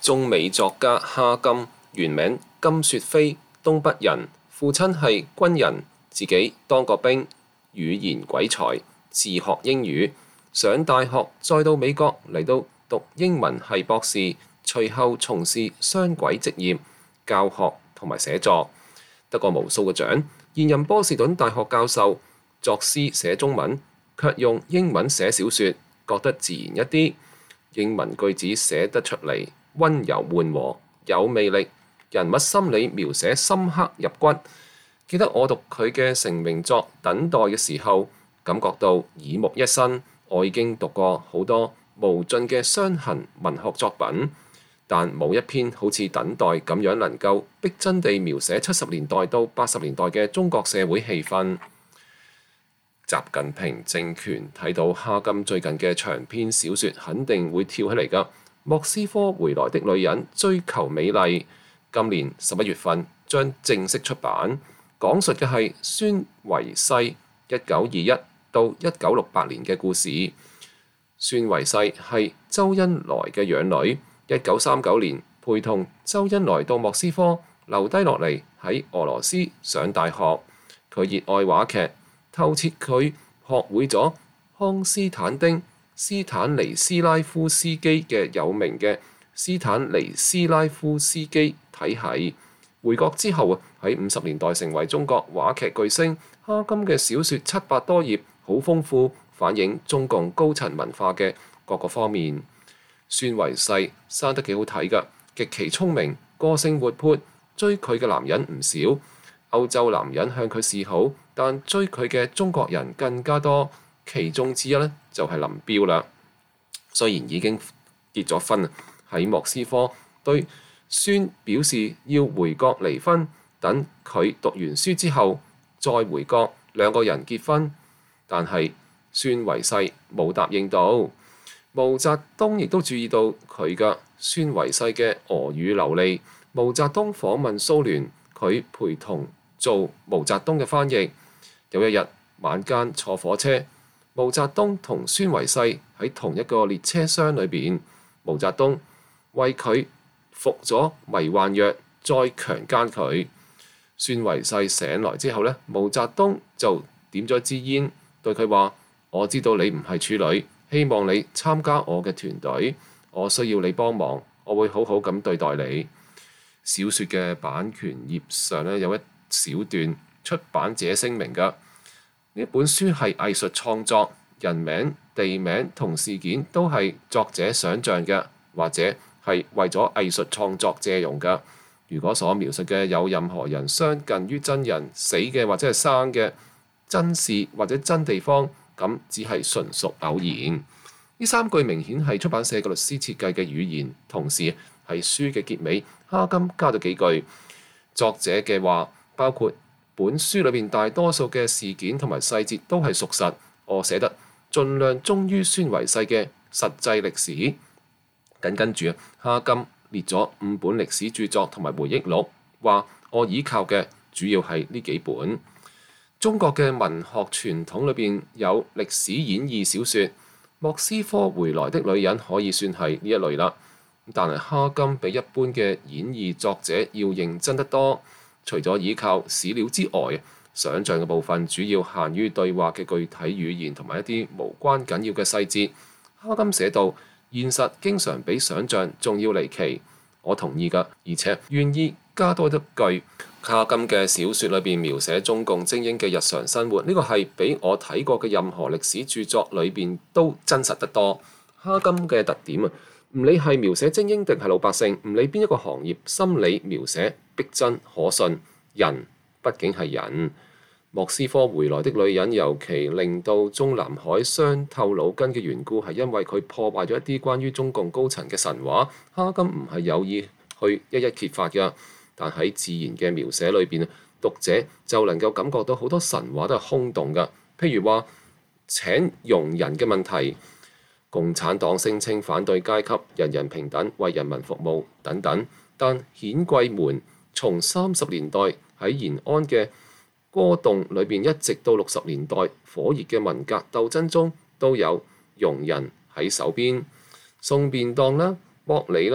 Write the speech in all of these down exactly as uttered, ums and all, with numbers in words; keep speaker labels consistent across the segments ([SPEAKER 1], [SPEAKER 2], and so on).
[SPEAKER 1] 中美作家哈金，原名金雪飛，東北人，父親係軍人，自己當過兵，語言鬼才，自學英語，上大學再到美國嚟到讀英文系博士，隨後從事雙軌職業，教學同埋寫作，得過無數嘅獎。現任波士頓大學教授，作詩寫中文，卻用英文寫小說，覺得自然一啲。英文句子寫得出嚟，溫柔緩和，有魅力，人物心理描寫深刻入骨。記得我讀佢嘅成名作《等待》嘅時候，感覺到耳目一新。我已經讀過好多無盡嘅傷痕文學作品，但冇一篇好似《等待》咁樣能夠逼真地描寫七十年代到八十年代嘅中國社會氣氛。習近平政權睇到哈金最近嘅長篇小說，肯定會跳起嚟㗎。莫斯科回來的女人追求美麗，今年十一月份將正式出版，講述嘅係孫維世一九二一到一九六八年嘅故事。孫維世係周恩來嘅養女，一九三九年陪同周恩來到莫斯科，留低落嚟喺俄羅斯上大學。佢熱愛話劇，透徹佢學會咗康斯坦丁斯坦尼斯拉夫斯基嘅有名嘅斯坦尼斯拉夫斯基體系。回國之後啊，喺五十年代成為中國話劇巨星。哈金嘅小說七百多頁，好豐富，反映中共高層文化嘅各個方面。孫維世生得幾好睇㗎，極其聰明，個性活潑，追佢嘅男人唔少。歐洲男人向佢示好，但追佢嘅中國人更加多。其中之一呢，就係林彪啦。雖然已經結咗婚，喺莫斯科對孫表示要回國離婚，等佢讀完書之後再回國兩個人結婚，但係孫維世冇答應到。毛澤東亦都注意到佢嘅孫維世嘅俄語流利。毛澤東訪問蘇聯，佢陪同做毛澤東嘅翻譯。有一日晚間坐火車，毛澤東同孫維世喺同一個列車廂裏邊，毛澤東為佢服咗迷幻藥，再強姦佢。孫維世醒來之後呢，毛澤東就點咗支煙，對佢話：我知道你唔係處女，希望你參加我嘅團隊，我需要你幫忙，我會好好咁對待你。小說嘅版權頁上呢，有一小段出版者聲明㗎。呢本書係藝術創作，人名、地名同事件都係作者想像嘅，或者係為咗藝術創作借用㗎。如果所描述嘅有任何人相近於真人，死嘅或者係生嘅，真事或者真地方，咁只係純屬偶然。呢三句明顯係出版社嘅律師設計嘅語言，同時係書嘅結尾，哈金加咗幾句。作者嘅話包括本書裏邊大多數嘅事件同埋細節都係屬實，我寫得盡量忠於孫維世嘅實際歷史。緊跟住啊，哈金列咗五本歷史著作同埋回憶錄，話我依靠嘅主要係呢幾本。中國嘅文學傳統裏邊有歷史演義小說，莫斯科回來的女人可以算係呢一類啦。但係哈金比一般嘅演義作者要認真得多。除咗依靠史料之外，想像嘅部分主要限於對話嘅具體語言同埋一啲無關緊要嘅細節。哈金寫道：現實經常比想像仲要離奇。我同意㗎，而且願意加多一句。哈金嘅小説裏邊描寫中共精英嘅日常生活，呢個係比我睇過嘅任何歷史著作裏邊都真實得多。哈金嘅特點啊，唔理係描寫精英定係老百姓，唔理邊一個行業，心理描寫逼真可信。人畢竟係人。莫斯科回來的女人尤其令到中南海傷透腦筋嘅緣故，係因為佢破壞咗一啲關於中共高層嘅神話。哈金唔係有意去一一揭發㗎，但喺自然嘅描寫裏邊，讀者就能夠感覺到好多神話都係空洞㗎。譬如話請傭人嘅問題，共產黨聲稱反對階級，人人平等，為人民服務等等，但顯貴們從三十年代喺延安嘅歌動裏邊，一直到六十年代火熱嘅文革鬥爭中，都有傭人喺手邊送便當啦、剝梨啦、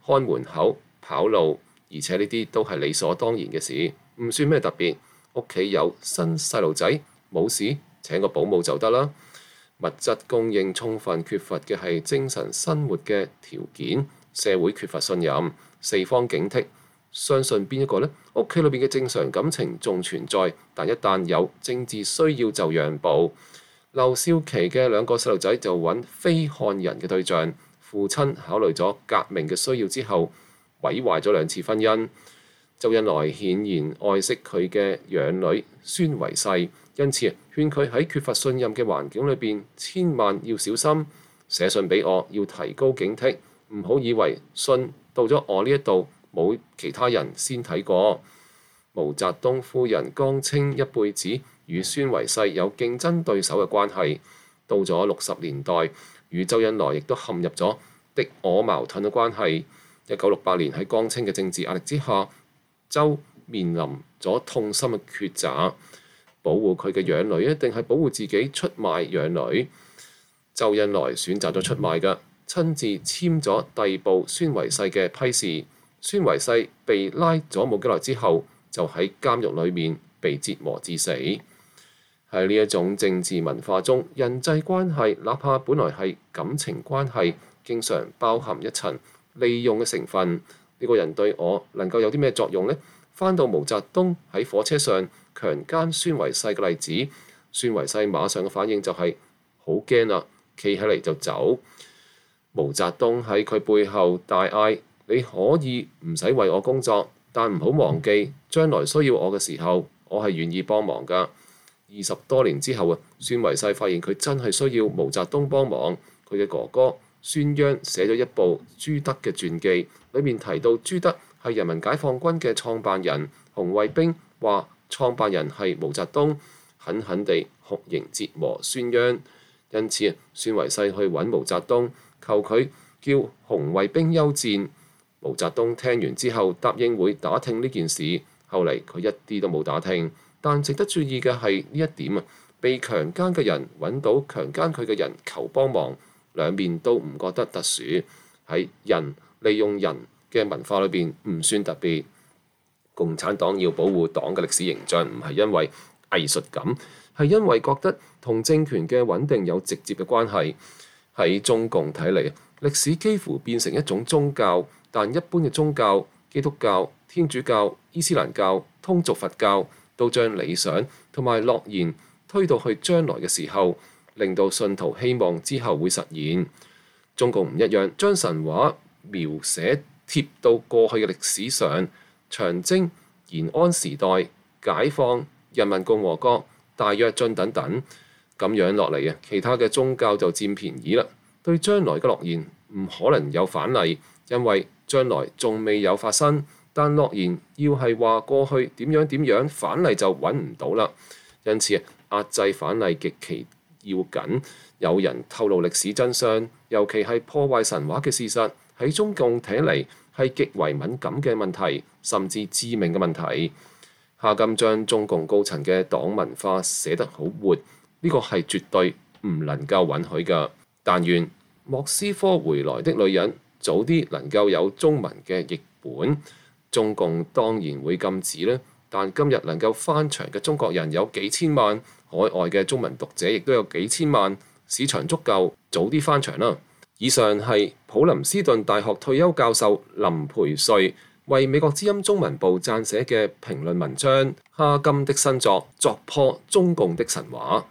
[SPEAKER 1] 看門口、跑路，而且呢啲都係理所當然嘅事，唔算咩特別。屋企有新細路仔，冇事請個保姆就得啦。物質供應充分，缺乏嘅係精神生活嘅條件，社會缺乏信任，四方警惕，相信邊一個呢？屋企裏邊嘅正常感情仲存在，但一旦有政治需要就讓步。劉少奇嘅兩個細路仔就揾非漢人嘅對象，父親考慮咗革命嘅需要之後，毀壞咗兩次婚姻。周恩來顯然愛惜佢嘅養女孫維世，因此勸佢喺缺乏信任嘅環境裏邊，千萬要小心。寫信俾我，要提高警惕，唔好以為信到咗我呢一度冇其他人先睇過。毛澤東夫人江青一輩子與孫維世有競爭對手嘅關係，到咗六十年代，與周恩來亦都陷入咗敵我矛盾嘅關係。一九六八年喺江青嘅政治壓力之下，周面臨咗痛心嘅抉擇，保護佢嘅養女，一定係保護自己出賣養女。周恩來選擇咗出賣嘅，親自簽咗逮捕孫維世嘅批示。孫維世被拉咗冇幾耐之後，就喺監獄裏面被折磨致死。喺呢一種政治文化中，人際關係哪怕本來係感情關係，經常包含一層利用嘅成分。呢個人對我能夠有啲咩作用呢？翻到毛澤東喺火車上強姦孫維世嘅例子，孫維世馬上嘅反應就係好驚啦，企起嚟就走。毛澤東喺佢背後大嗌：你可以唔使為我工作，但唔好忘記將來需要我嘅時候，我係願意幫忙㗎。二十多年之後啊，孫維世發現佢真係需要毛澤東幫忙，佢嘅哥哥孫央寫咗一部朱德嘅傳記，裏面提到朱德係人民解放軍嘅創辦人，紅衛兵話創辦人係毛澤東，狠狠地酷刑折磨孫央。因此啊，孫維世去揾毛澤東，求佢叫紅衛兵休戰。毛澤東聽完之後答應會打聽呢件事，後嚟佢一啲都冇打聽。但值得注意嘅係呢一點啊，被強姦嘅人揾到強姦佢嘅人求幫忙，兩面都唔覺得特殊。喺人利用人嘅文化裏邊唔算特別。共產黨要保護黨嘅歷史形象，唔係因為藝術感，係因為覺得同政權嘅穩定有直接嘅關係。喺中共睇嚟，歷史幾乎變成一種宗教，但一般嘅宗教，基督教、天主教、伊斯蘭教、通俗佛教，都將理想同埋諾言推到去將來嘅時候，令到信徒希望之後會實現。中共唔一樣，將神話描寫貼到過去嘅歷史上，長征、延安時代、解放、人民共和國、大躍進等等，咁樣落嚟啊，其他嘅宗教就佔便宜啦。對將來嘅諾言唔可能有反例，因為將來仲未有發生。但諾言要係話過去點樣點樣，反例就揾唔到啦。因此壓制反例極其要緊。有人透露歷史真相，尤其係破壞神話嘅事實，喺中共睇嚟係極為敏感嘅問題，甚至致命嘅問題。夏金將中共高層嘅黨文化寫得好活，呢個係絕對唔能夠允許㗎。但願莫斯科回來的女人早啲能夠有中文嘅譯本。中共當然會禁止啦，但今日能夠翻牆嘅中國人有幾千萬，海外嘅中文讀者亦都有幾千萬，市場足夠，早啲翻牆啦。以上係普林斯頓大學退休教授林培瑞為美國之音中文部撰寫嘅評論文章《哈金的新作：鑿破中共的神話》。